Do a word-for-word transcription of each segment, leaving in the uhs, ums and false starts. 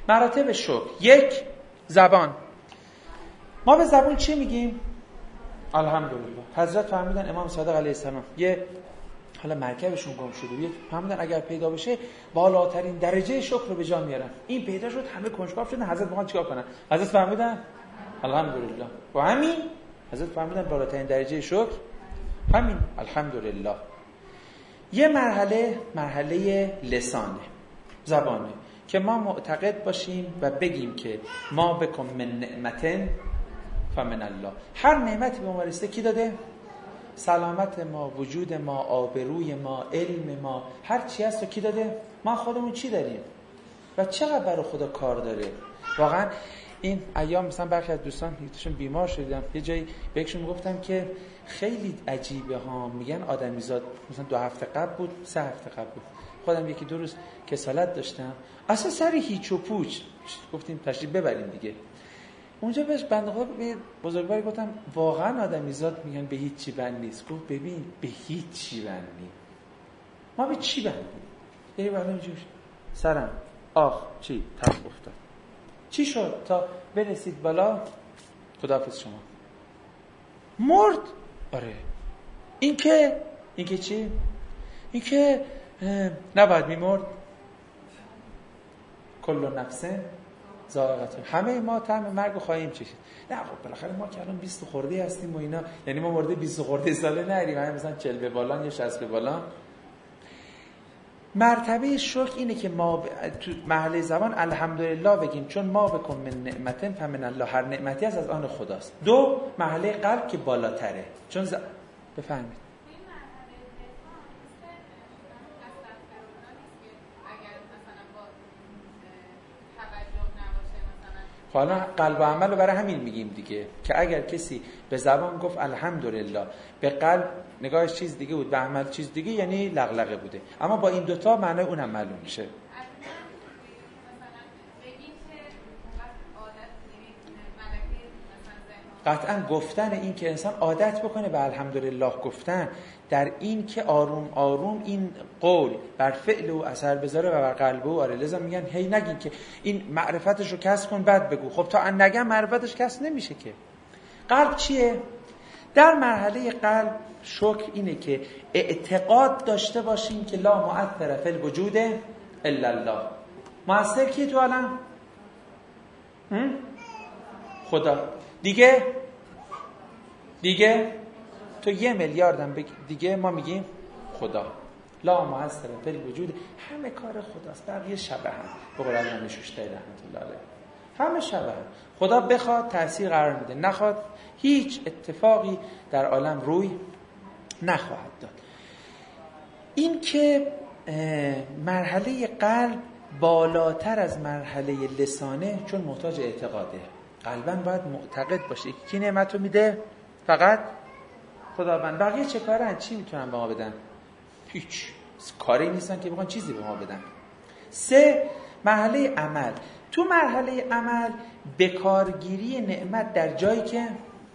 مراتب شکر. یک، زبان. ما به زبان چی میگیم؟ الحمدلله. حضرت فرمودن امام صادق علیه السلام یه حالا مرکبشون گم شده، یک فرمودن اگر پیدا بشه بالاترین درجه شکر رو به جا میارن. این پیدا شد، همه کنجکاو شدن حضرت میخوان چیکار کنن؟ حضرت فرمودن الحمدلله. و همین حضرت فرمودن بالاترین درجه شکر همین الحمدلله. یه مرحله مرحله لسانه، زبانه، که ما معتقد باشیم و بگیم که ما بکن من نعمتن فمن الله. هر نعمتی به ما رسیده کی داده؟ سلامت ما، وجود ما، آبروی ما، علم ما، هر چی هست رو کی داده؟ ما خودمون چی داریم و چقدر برای خدا کار داره. واقعا این ایام مثلا برخی از دوستان یکیشون بیمار شدن، یه جایی به یکشون میگفتم که خیلی عجیبه ها، میگن آدمیزاد مثلا دو هفته قبل بود، سه هفته قبل بود، خودم یکی دو روز کسالت داشتم، اصلا سری هیچ و پوچ، گفتیم تشریف ببریم دیگه. اونجا بهش بنده خدا به بزرگواری گفتم واقعا آدمیزاد میگن به هیچ چی بند نیست. گفت ببین به هیچ چی بند نیست، ما به چی بندیم؟ یه بنده اینجوری سرم آخ چی تب افتاد، چی شد تا برسید بالا؟ خداحافظ شما مرد. آره این که این که چی؟ این که نباید میمرد. کل نفسه ذائقه، همه ما طعم مرگ رو خواهیم چشید. نه خب بالاخره ما که الان بیست خورده هستیم و اینا، یعنی ما مورد بیست خورده ساله نریم، همین مثلا چهل به بالا یا شصت به بالا. مرتبه شکر اینه که ما ب... تو محله زبان الحمدلله بگیم، چون ما بکن من نعمتن فمن الله، هر نعمتی هست از آن خداست. دو، محله قلب که بالاتره، چون ز... بفهمید حالا قلب و عمل رو برای همین میگیم دیگه، که اگر کسی به زبان گفت الحمدلله، به قلب نگاهش چیز دیگه بود، به عمل چیز دیگه، یعنی لغلقه بوده. اما با این دوتا معنی اونم معلوم میشه. قطعا گفتن این که انسان عادت بکنه به الحمدلله گفتن، در این که آروم آروم این قول بر فعل و اثر بذاره و بر قلب و آره. لذا میگن هی نگین که این معرفتش رو کسب کن بعد بگو. خب تا ان نگم معرفتش کسب نمیشه که. قلب چیه؟ در مرحله قلب شکر اینه که اعتقاد داشته باشیم که لا مؤثر فی الوجود الا الله. مؤثر کی تو عالم؟ خدا. دیگه دیگه تو یه میلیاردم بگ... دیگه ما میگیم خدا. لا مؤثر فی الوجود، همه کار خداست، بقیه شبه هم. به قول علامه شوشتری رحمت الله علیه همه شبه هم. خدا بخواد تأثیر قرار میده، نخواد هیچ اتفاقی در عالم روی نخواهد داد. این که مرحله قلب بالاتر از مرحله لسانه، چون محتاج اعتقاده. قلباً باید معتقد باشه کی نعمت رو میده؟ فقط خداوند. بقیه چه کارن؟ چی میتونن به ما بدن؟ هیچ کاری نیستن که بخوان چیزی به ما بدن. سه، مرحله عمل. تو مرحله عمل بکارگیری نعمت در جایی که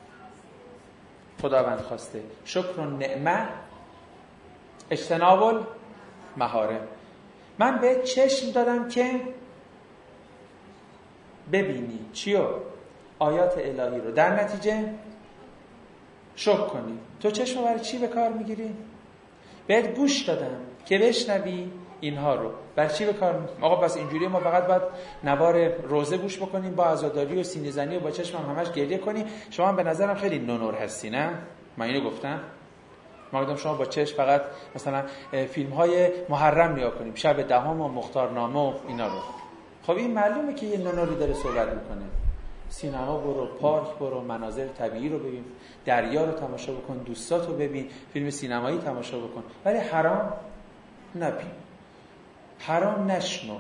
خداوند خواسته. شکر نعمت اجتناب المحارم. من به چشم دادم که ببینی چیو؟ آیات الهی رو، در نتیجه شکر کنی. تو چشم برای چی به کار میگیری؟ بهت گوش دادم که بشنوی اینها رو، برای چی به کار میگیری؟ آقا بس اینجوری ما فقط باید نوار روزه گوش بکنیم، با عزاداری و سینه زنی و با چشم هم همش گریه کنی؟ شما هم به نظرم خیلی نونور هستی، نه؟ من اینو گفتم؟ ما گفتم شما با چشم فقط مثلا فیلم های محرم نگاه کنیم، شب دهم و مختارنامه و اینا رو. خب این معلومه که یه نونوری داره صحبت میکنه. سینما برو، پارک برو، مناظر طبیعی رو ببین، دریا رو تماشا بکن، دوستاتو ببین، فیلم سینمایی تماشا بکن، ولی حرام نبین، حرام نشنو.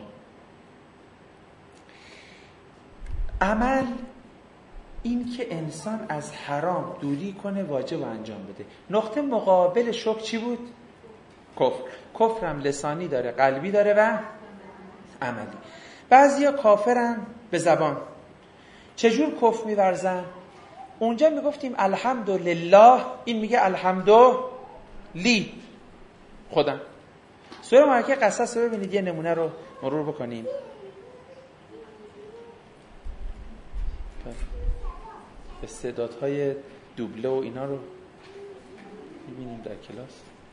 عمل این که انسان از حرام دوری کنه، واجب انجام بده. نقطه مقابل شکر چی بود؟ کفر. کفر هم لسانی داره، قلبی داره و عملی. بعضیا کافرن به زبان. چجور کفر می‌ورزن؟ اونجا میگفتیم الحمدلله، این میگه الحمدلی خودم. سوره مبارکه قصص رو ببینید، یه نمونه رو مرور بکنیم. استعدادهای دوبله و اینا رو می‌بینیم در کلاس.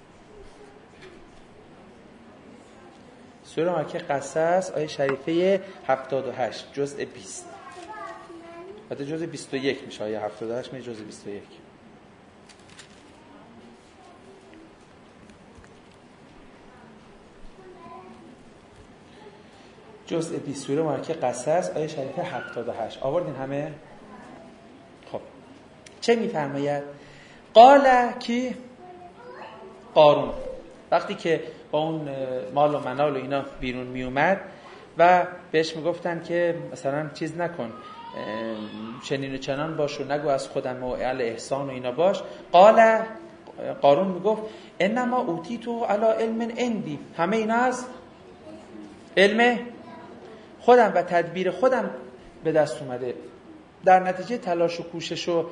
سوره مکه قصص آیه شریفه هفتاد و هشت جزء بیست. بعد جزء بیست و یک میشه، آیه هفتاد و هشت میشه جزء بیست و یک. جزء بیست سوره مکه قصص آیه شریفه هفتاد و هشت. آوردین همه؟ خب چه میفرماید؟ قال کی؟ قارون وقتی که با اون مال و منال و اینا بیرون می اومد و بهش میگفتن که مثلا چیز نکن، چنین و چنان باش و نگو از خودم و اهل احسان و اینا باش. قال قارون میگفت انما اوتیتو علی علم عندی، همه اینا از علم خودم و تدبیر خودم به دست اومده، در نتیجه تلاش و کوشش و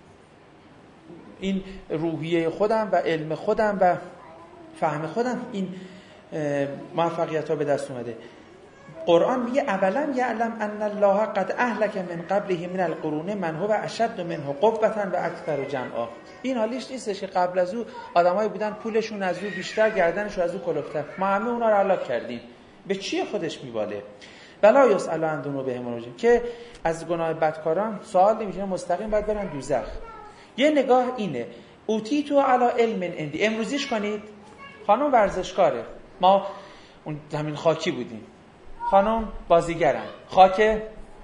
این روحیه خودم و علم خودم و فهم خودم این موفقیت ها به دست اومده. قرآن میگه اولا یعلم ان الله قد اهلک من قبله من القرون من هو اشد منه قوة و اکثر جمعا. این حالیش نیستش که قبل از او آدمایی بودن پولشون از او بیشتر، گردنشون از او کلفتر، ما همه اونا رو هلاک کردیم. به چی خودش میباله؟ ولا یسأل عن ذنوبهم رجیم، که از گناه بدکاران سوال نمیشه، مستقیم باید برن دوزخ. یه نگاه اینه اوتیتو علی علم عندی. امروزیش کنید خانم ورزشکاره، ما اون زمین خاکی بودیم، خانم بازیگرن، خاک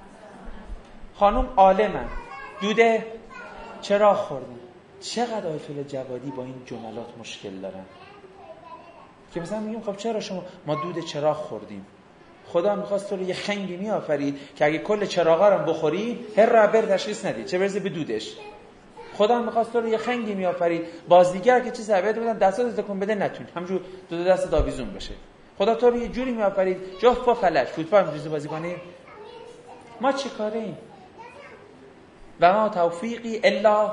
خانم عالمن، دوده چراغ خوردن. چقدر آیت الله جوادی با این جملات مشکل دارن که مثلا میگیم خب چرا شما ما دود چراغ خوردیم، خدا میخواست تو رو یه خنگی میآفرید که اگه کل چراغا رو بخوری هر رابر تشخیص ندی، چه برسه به دودش. خدا میخواست تو رو یه خنگی میآفرید، بازیگر که چیز عبادت بودن دستات تکون بده نتونی، همونجور دو دست داویزون بشه. خدا تو رو یه جوری میآفرید جفت پا فلج، فوتبال می‌ریزی بازی کنی. ما چه کاره ایم؟ و ما توفیقی الا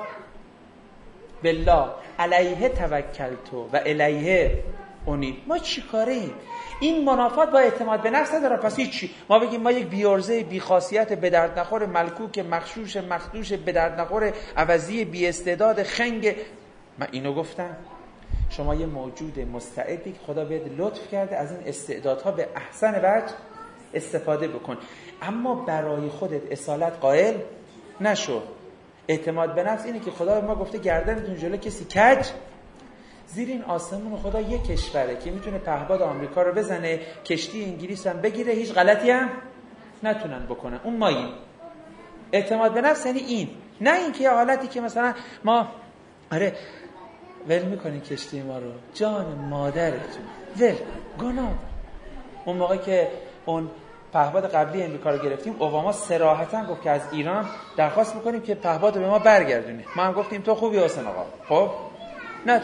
بالله علیه توکلت و الیه انیب. ما چی کاره ایم؟ این منافات با اعتماد به نفس نداره. پس هیچی ما بگیم ما یک بیورزه بی خاصیت به درد نخور ملکوک مخشوش مخدوش به درد نخور عوضی بی استعداد خنگ، من اینو گفتم. شما یه موجود مستعدی که خدا بهت لطف کرده، از این استعدادها به احسن وجه استفاده بکن، اما برای خودت اصالت قائل نشو. اعتماد به نفس اینه که خدا به ما گفته گردنتون جلو کسی کج. زیر این آسمون خدا یک کشوره که میتونه پهباد آمریکا رو بزنه، کشتی انگلیس هم بگیره، هیچ غلطی هم نتونن بکنن. اون ماییم. اعتماد به نفس یعنی این، نه این که حالتی که مثلا ما آره ول میکنی کشتی ما رو، جان مادرتون ول گناه. اون موقع که اون پهباد قبلی امریکا رو گرفتیم، اوباما صراحتاً گفت که از ایران درخواست میکنیم که پهباد به ما برگردونه. ما هم گفتیم تو خوبی حسین آقا. خب نه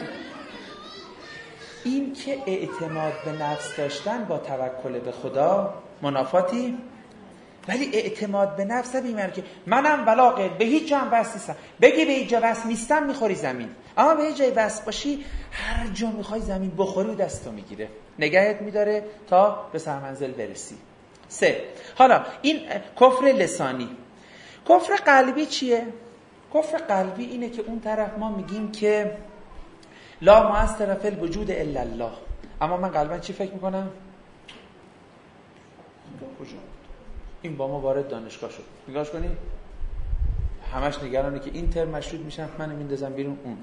این که اعتماد به نفس داشتن با توکل به خدا منافاتی، ولی اعتماد به نفس بیمار که منم ولاغه به هیچ جا هم بس نیستم، بگی به هیچ جا بس نیستم میخوری زمین، اما به هیچ جای بس باشی هر جا میخوای زمین بخوری و دستو میگیره، نگهت میداره تا به سرمنزل برسی. سه، حالا این کفر لسانی. کفر قلبی چیه؟ کفر قلبی اینه که اون طرف ما میگیم که لا مؤثر فی الوجود الا الله، اما من قلبا چی فکر میکنم؟ کجا؟ این با ما وارد دانشگاه شد، نگاش کنیم همش نگرانه که این ترم مشروط میشن منو میندازن بیرون. اون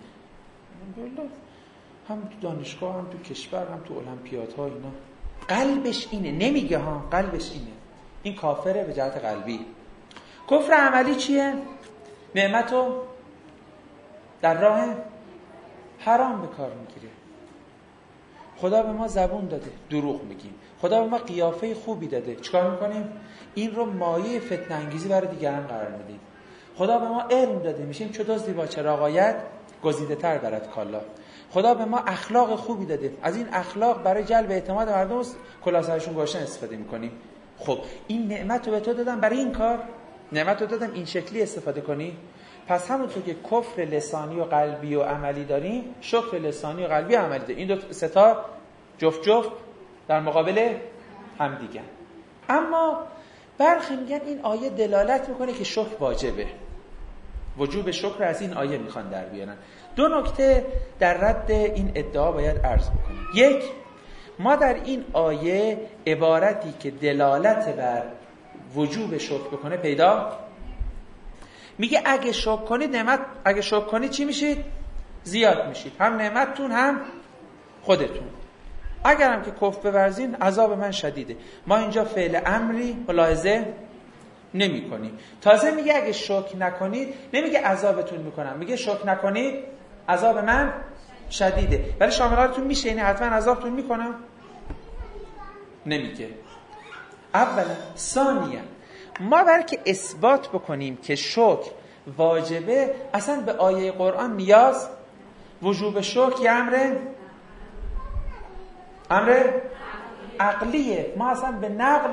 هم تو دانشگاه هم تو کشور هم تو المپیادها اینا قلبش اینه، نمیگه ها، قلبش اینه. این کافره به جهت قلبی. کفر عملی چیه؟ نعمتو در راه حرام به کار میگیره. خدا به ما زبون داده، دروغ میگیم. خدا به ما قیافه خوبی داده، چیکار میکنیم؟ این رو مایه فتنه انگیزی برای دیگران قرار میدیم. خدا به ما علم داده، میشیم چو دزدی با چراغ آید گزیده تر برد کالا. خدا به ما اخلاق خوبی داده، از این اخلاق برای جلب اعتماد مردم کلاه سرشون گذاشتن استفاده میکنیم. خب این نعمت رو به تو دادم برای این کار، نعمت رو دادم این شکلی استفاده کنی. پس همونطور که کفر لسانی و قلبی و عملی داریم، شکر لسانی و قلبی و عملی داریم. این دو ستا جفت جفت در مقابل هم دیگه. اما برخی میگن این آیه دلالت میکنه که شکر واجبه، وجوب شکر از این آیه میخوان در بیارن. دو نکته در رد این ادعا باید عرض بکنیم. یک، ما در این آیه عبارتی که دلالت بر وجوب شکر بکنه پیدا میگه اگه شکر کنید نعمت، اگه شکر کنید چی میشید؟ زیاد میشید، هم نعمتتون هم خودتون. اگرم که کفر بورزین عذاب من شدیده. ما اینجا فعل امری ملاحظه نمی کنیم. تازه میگه اگه شکر نکنید، نمیگه عذابتون میکنم، میگه شکر نکنید عذاب من شدیده. ولی شاملاتون میشه، یعنی حتما عذابتون میکنم؟ نمیگه. اولا. ثانیا، ما برای که اثبات بکنیم که شکر واجبه، اصلا به آیه قرآن نیاز وجوب شکر یه امر امر عقلیه. ما اصلا به نقل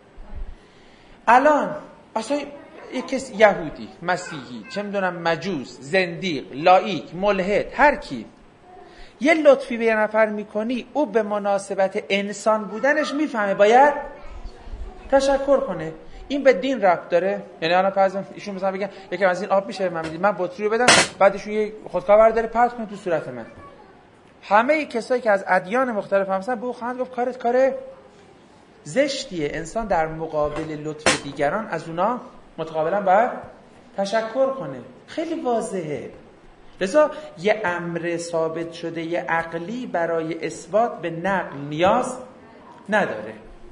الان اصلا یک کس یهودی، مسیحی، چه میدونم مجوس، زندیق، لایک، ملحد، هر کی یه لطفی به یه نفر میکنی، او به مناسبت انسان بودنش میفهمه باید تشکر کنه. این به دین ربط داره؟ یعنی الان فرض ایشون مثلا بگن یکم از این آب میشه من میدید، من بطری رو بدم، بعد ایشون یه خودکار برداره پرت کنه تو صورت من. همه کسایی که از ادیان مختلف هستن به او خواهند گفت کارت کار زشتیه. انسان در مقابل لطف دیگران از اونا متقابلا باید تشکر کنه. خیلی واضحه. لذا یه امر ثابت شده یه عقلی برای اثبات به نقل نیاز نداره.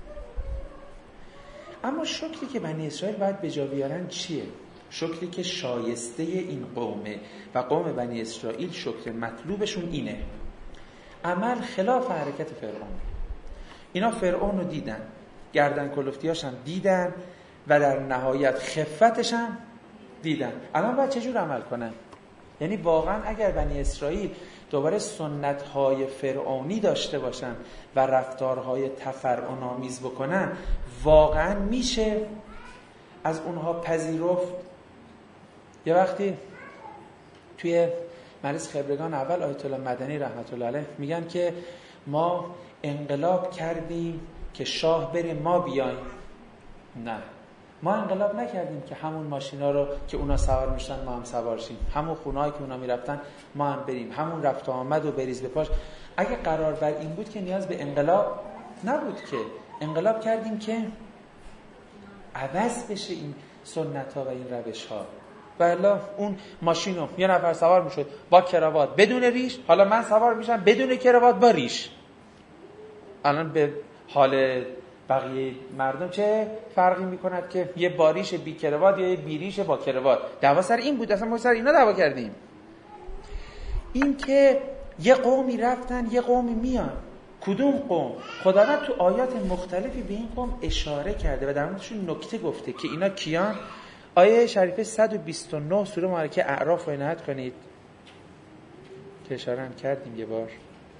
اما شکری که بنی اسرائیل باید به جا بیارن چیه؟ شکری که شایسته این قومه و قوم بنی اسرائیل شکر مطلوبشون اینه. عمل خلاف حرکت فرعون. اینا فرعون رو دیدن، گردن کلفتیاش هم دیدن و در نهایت خفتش هم دیدن. الان باید چجور عمل کنن؟ یعنی واقعا اگر بنی اسرائیل دوباره سنت‌های فرعونی داشته باشن و رفتارهای تفرعن‌آمیز بکنن، واقعا میشه از اونها پذیرفت؟ یه وقتی توی مجلس خبرگان اول آیت الله مدنی رحمت الله علیه میگن که ما انقلاب کردیم که شاه بره ما بیایم. نه، ما انقلاب نکردیم که همون ماشینا رو که اونا سوار میشن ما هم سوار شیم، همون خونه‌ای که اونا میرفتن ما هم بریم، همون رفت و آمد و بریز به پاش. اگه قرار بر این بود که نیاز به انقلاب نبود، که انقلاب کردیم که عوض بشه این سنت‌ها و این روش‌ها. والا اون ماشینو یه نفر سوار میشد با کراوات بدون ریش، حالا من سوار میشم بدون کراوات با ریش. الان به حال بقیه مردم چه فرقی میکند که یه باریش بی کراوات یا یه بیریش با کراوات؟ دعوا سر این بود، اصلا ما سر اینا دعوا کردیم. این که یه قومی رفتن یه قومی میان. کدوم قوم؟ خداوند تو آیات مختلفی به این قوم اشاره کرده و در موردشون نکته گفته که اینا کیان. آیه شریفه صد و بیست و نه سوره مبارکه اعراف رو عنایت کنید که اشاره هم کردیم یه بار.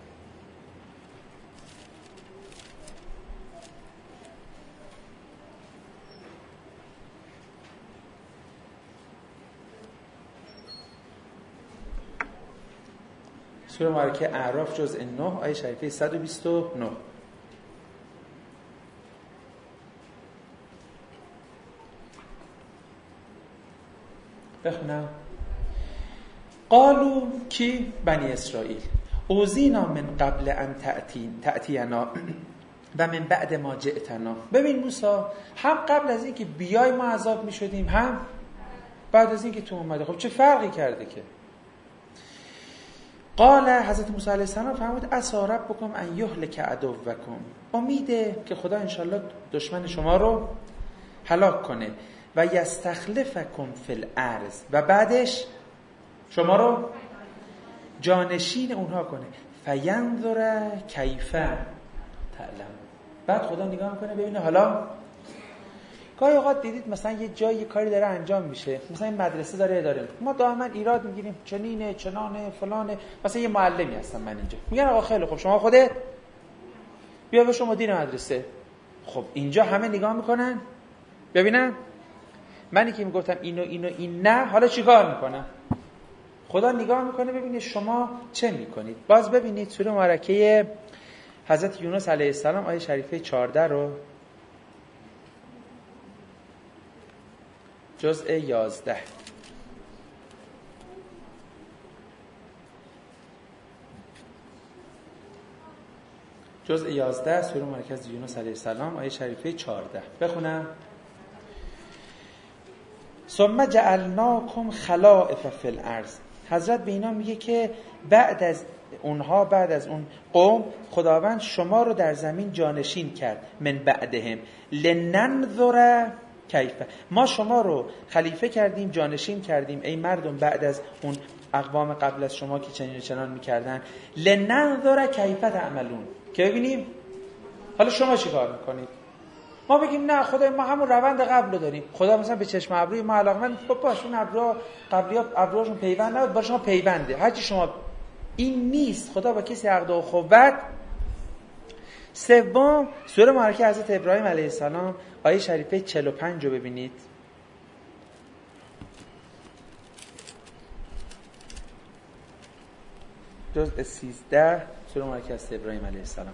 سوره مبارکه اعراف جزء نه آیه شریفه صد و بیست و نه. بخونم. قالو کی؟ بنی اسرائیل. اوزینا من قبل ان تأتین تأتینا و من بعد ما جئتنا. ببین موسی، هم قبل از این که بیای ما عذاب می شدیم، هم بعد از این که تو اومده. خب چه فرقی کرده که؟ قال حضرت موسی علیه السلام فرمود عسى ربکم ان یهلک عدوکم. امیده که خدا انشالله دشمن شما رو هلاک کنه و یستخلفکم فی الارض و بعدش شما رو جانشین اونها کنه. فینظر کیف تعلم. بعد خدا نگاه میکنه ببینه. حالا گاهی اوقات دیدید مثلا یه جایی کاری داره انجام میشه، مثلا این مدرسه داره اداره میکنه، ما دائما ایراد میگیریم چنینه چنانه فلانه. مثلا یه معلمی هستم من اینجا، میگن آقا خیلی خوب شما خودت بیا به شما مدیر مدرسه. خب اینجا همه نگاه میکنن ببینن منی که میگفتم اینو اینو این نه، حالا چیکار میکنم؟ خدا نگاه میکنه ببینه شما چه میکنید. باز ببینید سوره مبارکه حضرت یونس علیه السلام آیه شریفه چهارده رو جزء یازده. جزء یازده سوره مرکز یونس علیه السلام آیه شریفه چهارده. بخونم. ثم جعلناکم خلائف فی الارض. حضرت به اینا میگه که بعد از اونها، بعد از اون قوم، خداوند شما رو در زمین جانشین کرد. من بعدهم لننظر کیف. ما شما رو خلیفه کردیم، جانشین کردیم ای مردم بعد از اون اقوام قبل از شما که چنین و چنان میکردن. لننظر کیف تعملون، که ببینیم حالا شما چی کار میکنید. ما بگیم نه خدای ما همون روند قبل رو داریم. خدا مثلا به چشم ابروی ما علاقمند، خب باش اون ابرو قبلی ها ابروشون پیوند نبود، با شما پیونده، هرچی شما. این نیست. خدا با کسی عقد و اخوت. سوم سوره مبارکه حضرت ابراهیم علیه السلام آیه شریفه چهل و پنج رو ببینید. جزء سیزده سوره مبارکه حضرت ابراهیم علیه السلام.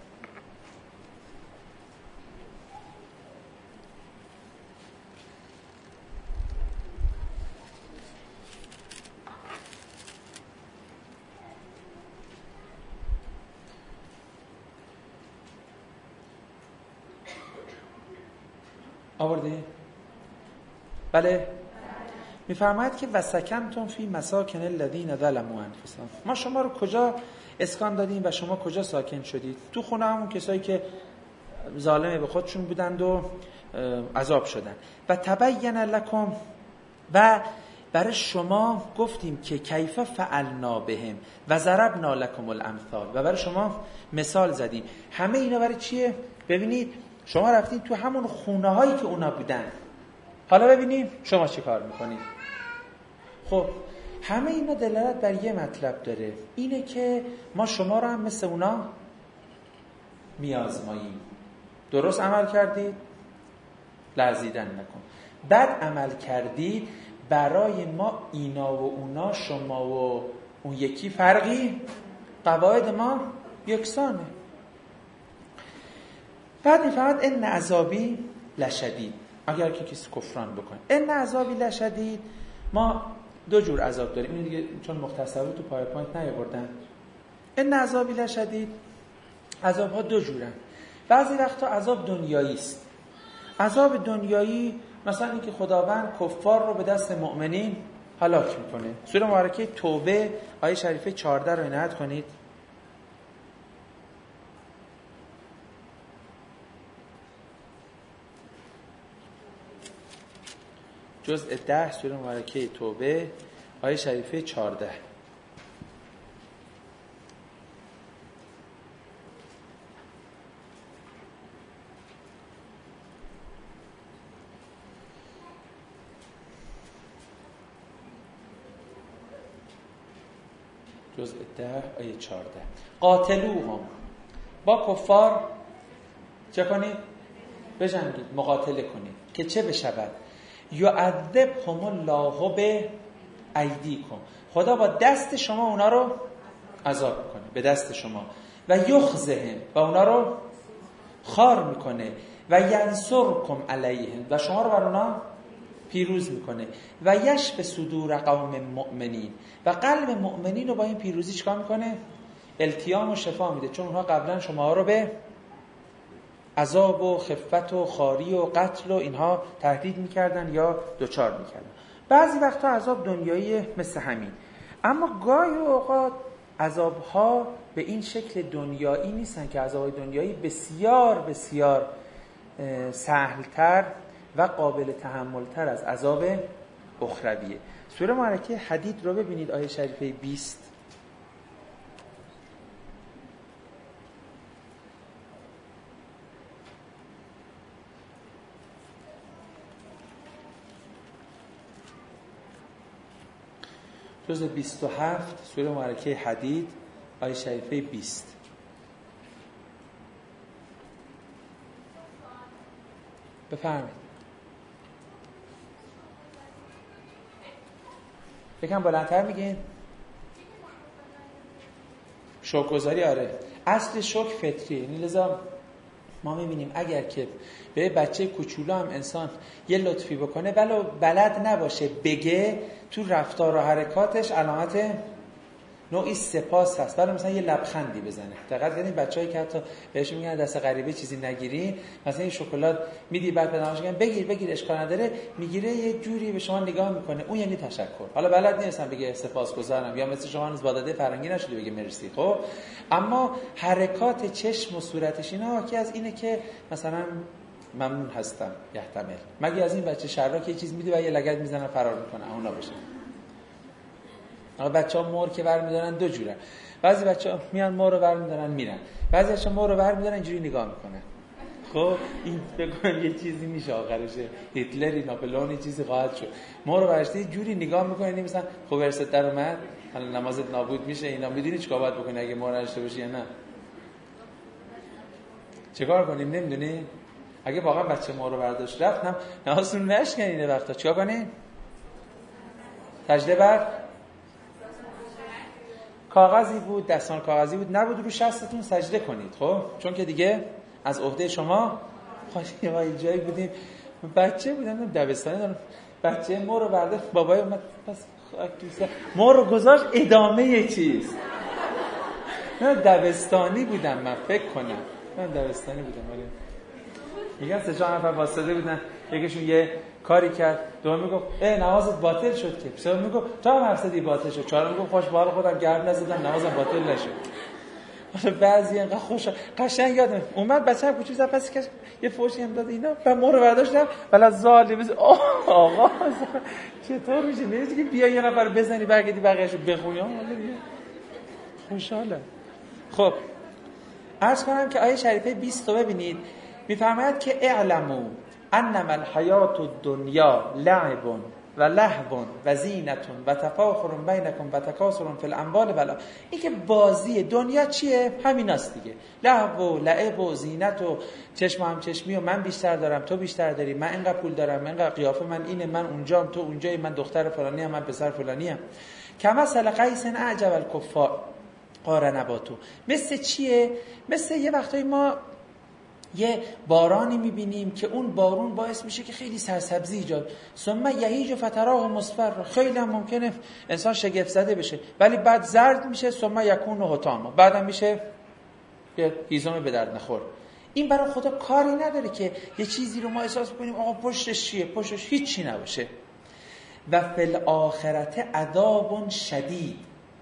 آورده؟ بله. میفرماید که وسکنتم فی مساکن الذین ظلموا انفسهم. ما شما رو کجا اسکان دادیم و شما کجا ساکن شدید؟ تو خونه همون کسایی که ظالم به خودشون بودند و عذاب شدن. و تبین لکم، و برای شما گفتیم که کیف فعلنا بهم و ضربنا لکم الامثال، و برای شما مثال زدیم. همه اینا برای چیه؟ ببینید شما رفتید تو همون خونه هایی که اونا بودن، حالا ببینیم شما چی کار میکنید. خب همه اینا دلالت بر یه مطلب داره، اینه که ما شما رو هم مثل اونا میازماییم. درست عمل کردید لرزیدن نکن، بد عمل کردید برای ما اینا و اونا، شما و اون یکی فرقی، قواعد ما یکسانه. بعد میفهمد ان عذابی لشدید، اگر که کسی کفران بکنه. ان عذابی لشدید، ما دو جور عذاب داریم. این دیگه چون مختصر بود تو پاورپوینت نیاوردن. ان عذابی لشدید، عذاب ها دو جورن. بعضی وقتا عذاب دنیایی است. عذاب دنیایی مثلا اینکه خداوند کفار رو به دست مؤمنین هلاک میکنه. سوره مبارکه توبه آیه شریفه چهارده رو عنایت کنید. جزء ده سوره مبارکه توبه آیه شریفه چهارده. جزء ده آیه چهارده. قاتلوهم، با کفار چه کنید؟ بجنگید، مقاتله کنید که چه بشود؟ یعذبهم الله به ایدیکم، خدا با دست شما اونا رو عذاب میکنه، به دست شما. و یخزهم، و اونا رو خار میکنه. و ینصرکم علیهم، و شما رو بر اونا پیروز میکنه. و یشف صدور قوم مؤمنین، و قلب مؤمنین رو با این پیروزی چیکار میکنه؟ التیام و شفا میده، چون اونها قبلا شما رو به عذاب و خفت و خاری و قتل و اینها تهدید میکردن یا دوچار میکردن. بعضی وقتا عذاب دنیایی مثل همین، اما گاهی اوقات عذابها به این شکل دنیایی نیستن، که عذاب دنیایی بسیار بسیار سهلتر و قابل تحملتر از عذاب اخرویه. سوره مبارکه حدید رو ببینید آیه شریفه بیست. جزء بیست و هفت سوره مبارکه حدید آیه شریفه بیست. بفرمایید. یکم بلندتر میگین. شکرگزاری، آره اصل شکر فطریه، یعنی لذا ما میبینیم اگر که به بچه کوچولو هم انسان یه لطفی بکنه ولو بلد نباشه بگه، تو رفتار و حرکاتش علامت نوعی سپاس هست. ولی مثلا یه لبخندی بزنه. دقت کردین بچه‌ای که حتی بهشون میگن دست غریبه چیزی نگیری، مثلا یه شکلات میدی بعد پدرش میگن بگیر بگیر اشکال نداره، میگیره یه جوری به شما نگاه میکنه، اون یعنی تشکر. حالا بلد نیستم بگه سپاسگزارم یا مثل شما هنوز با داده فرنگی نشده بگه مرسی، خب اما حرکات چشم و صورتش اینا حاکی از اینه که مثلا ممنون هستم یحتمل. مگه از این بچه شرک یه چیز میده و یه لگد میزنه فرار میکنه، اونا باشه. بچه‌ها مور که برمی‌دارن دو جوره. بعضی بچه‌ها میان مور رو برمی‌دارن میرن. بعضی بچه‌ها مور رو برمی‌دارن اینجوری نگاه میکنن. خب این فکر کنم یه چیزی میشه آخرش هیتلری ناپلئون چیزی خواهد شد. مور رو برشته جوری نگاه میکنه مثلا خب ورست در اومد، حالا نمازت نابود میشه. اینا میدونی چیکار باید بکنی اگه مور نشته باشی یا نه؟ چیکار کنیم نمیدونی؟ اگه واقعا بچه مور رو برداشت رفت هم نمازتون نشکنین وقتا چیکار کنین؟ سجده بر کاغذی بود، دستان کاغذی بود، نبود رو شستتون سجده کنید. خب چون که دیگه از عهده شما خواهی ما یه جایی بودیم بچه بودم دبستانی دارم، بچه مور رو برداشت بابای اومد پس مور رو گذاشت ادامه یه چیز. نه دبستانی بودم من فکر کنم، من دبستانی بودم. ولی میگن سه چهار نفر واسطه بودن، یکیشون یه کاری کرد، دوم میگفت ای نمازت باطل شد که، سوم میگفت تو هم حرفت باطل شد، چهارم میگفت خوش بال خودم گرد نزدم نمازم باطل نشد. بعضی اینقدر خوش قشنگ یادم اومد بچه‌م کوچولو زد پس که یه فوشی هم داد اینا و مور رو برداشتم ولی ظالم آقا چطور میشه نمیشه که بیا یه نفر بزنی برگردی بقیه‌شو بخونی. خوشحالم. خب عرض کنم که آیه شریفه بیست رو ببینید، میفرماید که اعلموا انما الحیات الدنیا لعب و لهو و زینت و تفاخر بینکم و تکاثر فی الاموال و الاولاد. این که بازی دنیا چیه؟ همیناست دیگه. لهو و لعب و زینت و چشم هم چشمی و من بیشتر دارم تو بیشتر داری، من اینقدر پول دارم، من اینقدر قیافه من اینه، من اونجام تو اونجایی، من دختر فلانی ام من پسر فلانی ام. کمثل قیس اعجب الکفار قارنباتو. مثل چیه؟ مثل یه وقتایی ما یه بارانی میبینیم که اون بارون باعث میشه که خیلی سرسبزی ایجاد، ثم یهیج فتراه مصفر، خیلی هم ممکنه انسان شگفت زده بشه ولی بعد زرد میشه، ثم یکون حطاما، بعدم میشه یه هیزم به درد نخور. این برای خدا کاری نداره که یه چیزی رو ما احساس کنیم آقا پشتش چیه، پشتش هیچی نباشه. و فی الاخرت عذاب شدید،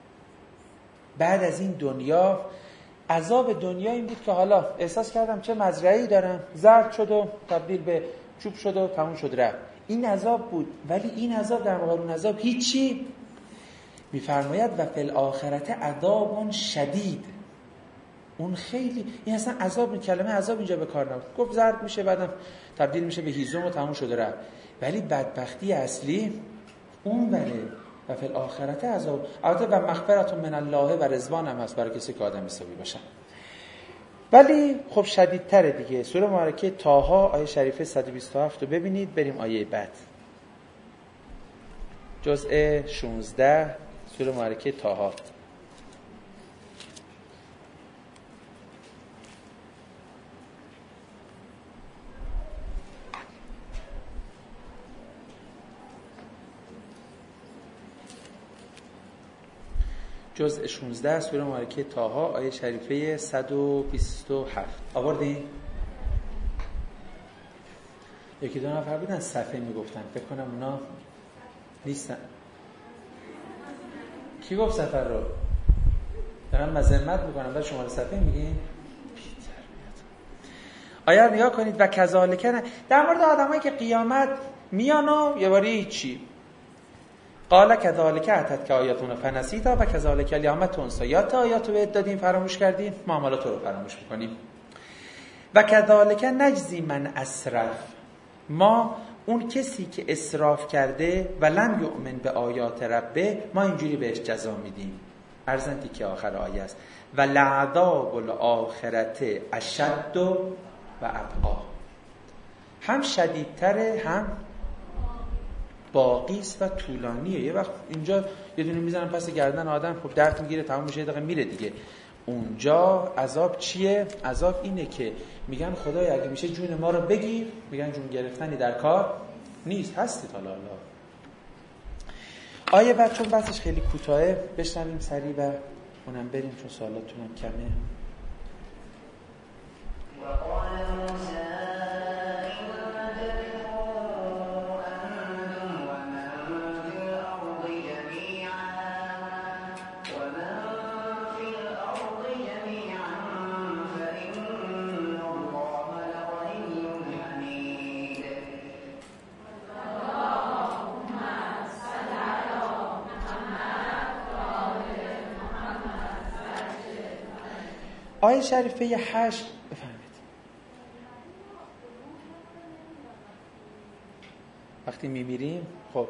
بعد از این دنیا عذاب دنیا این بود که حالا احساس کردم چه مزرعه‌ای دارم، زرد شد و تبدیل به چوب شد و تموم شد رفت. این عذاب بود، ولی این عذاب در مقابل اون عذاب هیچی. میفرماید و فی الاخرت عذاب شدید، اون خیلی، این اصلا عذاب، کلمه عذاب اینجا به کار نبود. گفت زرد میشه بعدم تبدیل میشه به هیزم و تموم شد رفت. ولی بدبختی اصلی اون بره و فی الاخرت عذاب. البته و مغفرت من الله و رضوان هم هست برای کسی که آدم حسابی باشن، ولی خب شدیدتره دیگه. سوره مبارکه طه آیه شریفه صد و بیست و هفت رو ببینید، بریم آیه بعد. جزء شانزده سوره مبارکه طه. جزء شانزده سوره مبارکه طه آیه شریفه صد و بیست و هفت. آوردین؟ یکی دو نفر بودن صفحه میگفتن، فکر کنم اونا نیستن. کی گفت صفحه رو؟ دارم مذمت میکنم بعد شما رو صفحه میگین؟ آیه رو نگاه کنید. و کذالک، در مورد آدمایی که قیامت میان و یه باری چی قال کذالک اتت که آیاتون فنسیتا و کذالک الیوم تنسی، یا تا آیاتو بهت دادیم فراموش کردیم، معاملات رو فراموش میکنیم. و کذالک نجزی من اسرف، ما اون کسی که اسراف کرده و لم یؤمن به آیات ربه ما اینجوری بهش جزا میدیم. ارزنتی که آخر آیه است و لعذاب الاخرت اشد و ابقا، هم شدیدتره هم باقی است و طولانیه. یه وقت اینجا یه دونه میزنن پس گردن آدم، خب درد میگیره تمام میشه، دقیقه میره دیگه. اونجا عذاب چیه؟ عذاب اینه که میگن خدای اگه میشه جون ما رو بگیر، میگن جون گرفتنی در کار نیست، هستی تا لالا. آیه بعد چون بحثش خیلی کوتاهه بشنویم سریع و اونم بریم چون سوالاتونم کمه. آیه شریفه هشت بفهمید. وقتی میمیریم خب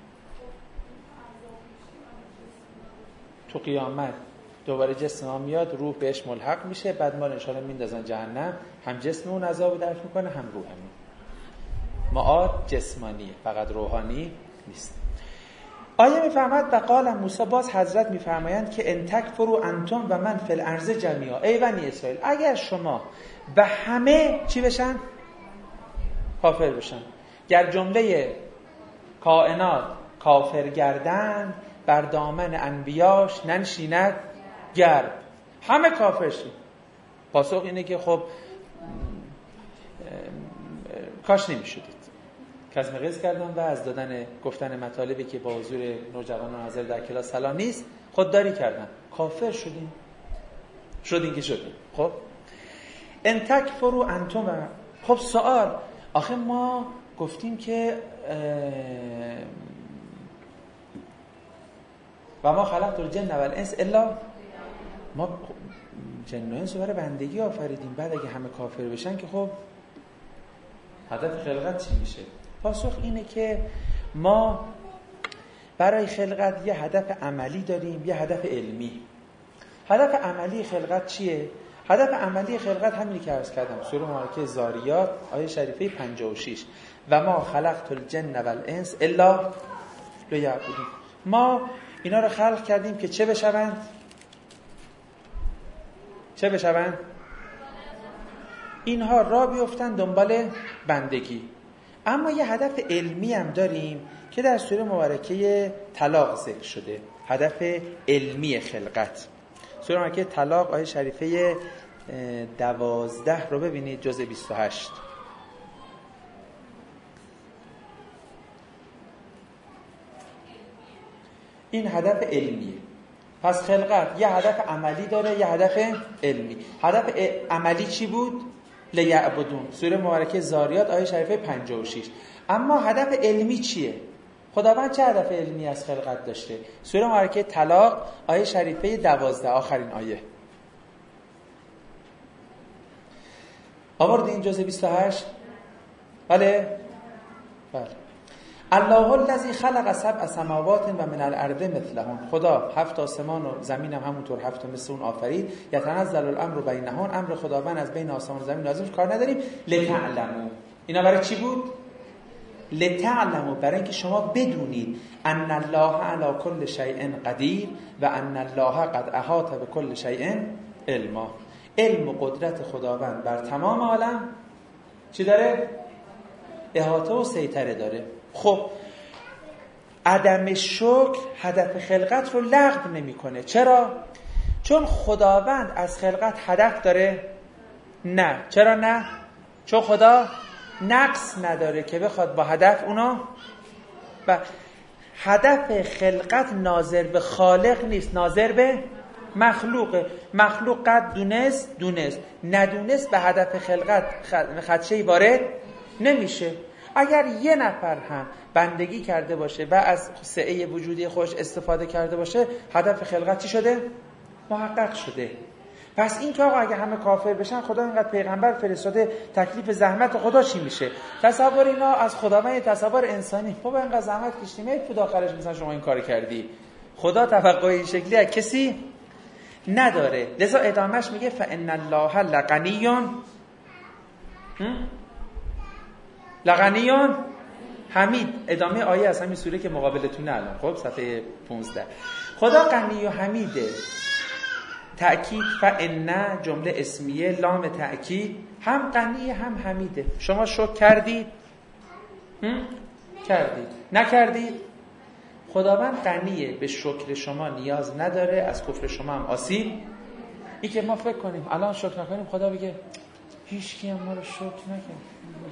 تو قیامت دوباره جسم ما میاد، روح بهش ملحق میشه، بعد ما انشاءالله میندازن جهنم، هم جسم اون عذاب درک میکنه هم روحمون. معاد جسمانیه فقط روحانی نیست. آیه میفهمد و قال موسی، باز حضرت میفرمایند که ان تکفروا انتم و من فی الارض جمیعا، ای بنی اسرائیل اگر شما به همه چی بشن؟ کافر بشن. گر جمله کائنات کافر گردند بر دامن انبیاش ننشیند گرد. همه کافر شید. پاسخ اینه که خب کاش نمیشدید. کزم قیس کردم و از دادن گفتن مطالبی که با حضور نوجوانان حاضر در کلاس سلام نیست خودداری کردن. کافر شدیم شدیم که شدیم. خب ان تکفروا انتم، خب سوال، آخه ما گفتیم که و ما خلقت الجن والانس الا، ما جن و انس رو برای بندگی آفریدیم، بعد اگه همه کافر بشن که خب هدف خلقت چی میشه؟ پاسخ اینه که ما برای خلقت یه هدف عملی داریم، یه هدف علمی. هدف عملی خلقت چیه؟ هدف عملی خلقت همینی که عرض کردم، سوره مبارکه زاریات آیه شریفه پنجاه و شش، و ما خلقت الجن والانس الا لیعبدون. ما اینا رو خلق کردیم که چه بشوند؟ چه بشوند؟ اینها را بیفتن دنبال بندگی. اما یه هدف علمی هم داریم که در سوره مبارکه طلاق ذکر شده، هدف علمی خلقت. سوره مبارکه طلاق آیه شریفه دوازده رو ببینید، جزء بیست و هشت. این هدف علمیه. پس خلقت یه هدف عملی داره، یه هدف علمی. هدف عملی چی بود؟ لیعبدون، سوره مبارکه زاریات آیه شریفه پنجاه و شش. اما هدف علمی چیه؟ خداوند چه هدف علمی از خلقت داشته؟ سوره مبارکه طلاق آیه شریفه دوازده، آخرین آیه. آوردین جزء بیست و هشت؟ بله؟ بله. الله الذی خلق سبع سماوات و من الارض مثلهن، خدا هفت آسمان و زمین هم همونطور هفت مثل اون آفرید. یتنزل الامر بینهن، امر خداوند از بین آسمان و زمین نازل میشه، کار نداریم. لتعلموا، اینا برای چی بود؟ لتعلموا، برای اینکه شما بدونید ان الله علی کل شیء قدیر و ان الله قد احاط بكل شیء علما. علم و قدرت خداوند بر تمام عالم چی داره؟ احاطه و سیطره داره. خب عدم شکر هدف خلقت رو لغو نمیکنه. چرا؟ چون خداوند از خلقت هدف داره؟ نه. چرا نه؟ چون خدا نقص نداره که بخواد با هدف اونا. و هدف خلقت ناظر به خالق نیست، ناظر به مخلوقه. مخلوق قد دونست دونست، ندونست به هدف خلقت خدشه‌ای وارد نمیشه. اگر یه نفر هم بندگی کرده باشه و از سعه وجودی خودش استفاده کرده باشه، هدف خلقت چی شده؟ محقق شده. پس این که آقا اگه همه کافر بشن، خدا اینقدر پیغمبر فرستاده، تکلیف زحمت خدا چی میشه؟ تصور اینا از خداوند تصور انسانی. خب اینقدر زحمت کشیدیم، یک پود آخرش مثلا شما این کار کردی. خدا توقع این شکلی از کسی نداره. لذا ادامهش میگه فان الله لغنیون لغنیون حمید. ادامه آیه از همین سوره که مقابلتونه الان، خب صفحه پانزده. خدا غنی و حمیده. تأکید فإن جمله اسمیه لام تأکید هم غنی هم حمیده. شما شکر کردید؟ کردید. نکردید؟ خداوند غنیه، به شکر شما نیاز نداره، از کفر شما هم آسیب. این که ما فکر کنیم الان شکر نکنیم خدا بگه هیچ کی هم ما رو شکر نکنه.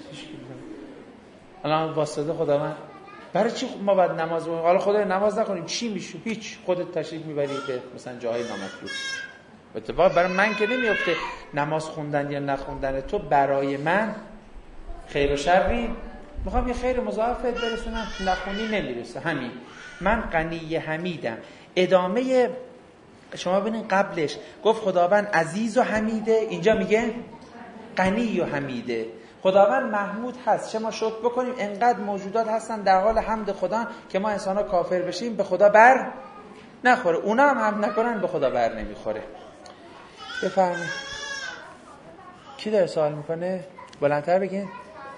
الان واسطه خداوند برای چی ما باید نماز بخونیم؟ حالا خدا نماز نکنیم چی میشه؟ هیچ. خودت تشریف میبری به مثلا جاهای نامطلوب. اتفاق برای من که نمیفته نماز خوندن یا نخوندن تو برای من خیر و شری. میخوام یه خیر مضاعف برسونم، نخونی نمیرسه. همین. من غنی حمیدم. ادامه شما ببینید قبلش گفت خداوند عزیز و حمیده، اینجا میگه غنی و حمیده. خداوند محمود هست، چه ما شکر بکنیم. انقدر موجودات هستن در حال حمد خدا که ما انسان ها کافر بشیم به خدا بر نخوره، اونا هم حمد نکنن به خدا بر نمیخوره. بفرمایید. کی داره سوال میکنه؟ بلندتر بگین.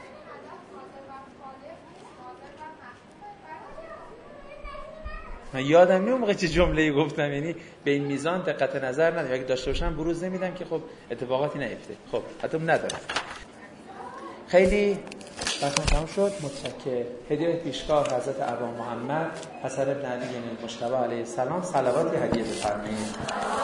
من یادم نمیاد موقع چه جمله‌ای گفتم، یعنی به این میزان دقت نظر ندارم. اگه داشته باشم بروز نمیدم که خب اتفاقاتی نیفته. خب حتی ندارم. خیلی وقتم تمام شد. متشکرم. هدیه پیشگاه حضرت ابا محمد حسن بن علی المجتبی علیه السلام. صلواتی هدیه بفرمایید.